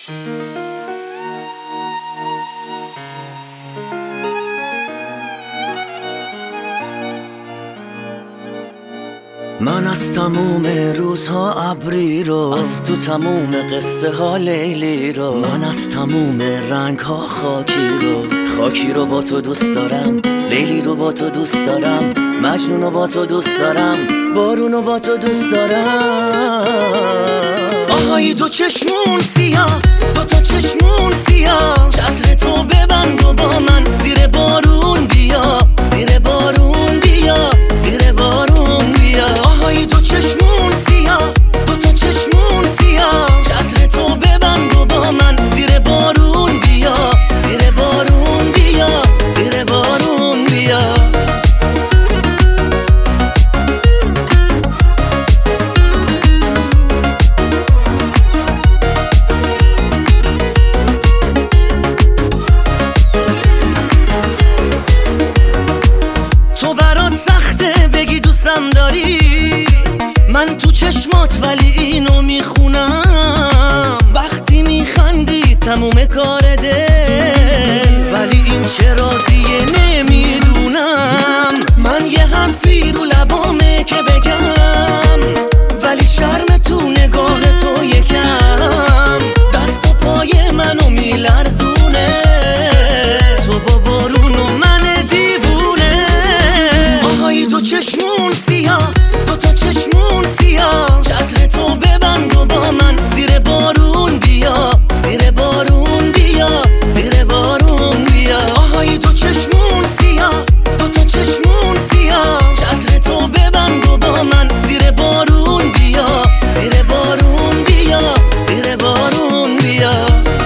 من از تموم روزها ابری رو، از تو تموم قصه ها لیلی رو، من از تموم رنگ ها خاکی رو با تو دوست دارم، لیلی رو با تو دوست دارم، مجنون رو با تو دوست دارم، بارون رو با تو دوست دارم. آهای دو چشمون سیاه، دو چشمون سیاه، چتر تو ببند و با من زیر بارون بیا، زیر بارون بیا، زیر بارون بیا. آهای دو چشمون سیاه، دو چشمون سیاه، چتر تو ببند و با من زیر بارون بیا، زیر بارون بیا، زیر بارون بیا. تو برات سخته بگی دوستم داری، من تو چشمات ولی اینو میخونم، وقتی میخندی تموم کار دل، ولی این چه رازیه نمیدونم. من یه حرفی رو لبامه که بگم، ولی شرم تو نگاه تو یکم، دست و پای منو میلرزونه، تو با بارون و من دیوونه. آهای دو چشمون سیاه، دو چشمون سیاه، چتر تو ببند و با من زیر بارون بیا، زیر بارون بیا، زیر بارون بیا. آهای دو چشمون سیاه، دو چشمون سیاه، چتر تو ببند و با من زیر بارون بیا، زیر بارون بیا، زیر بارون بیا.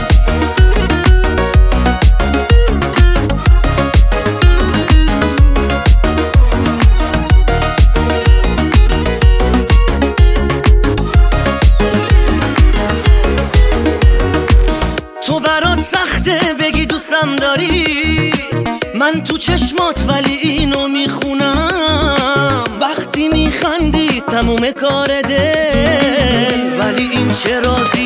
تو برات سخته بگی دوستم داری، من تو چشمات ولی اینو میخونم، وقتی میخندی تموم کار دل، ولی این چه رازی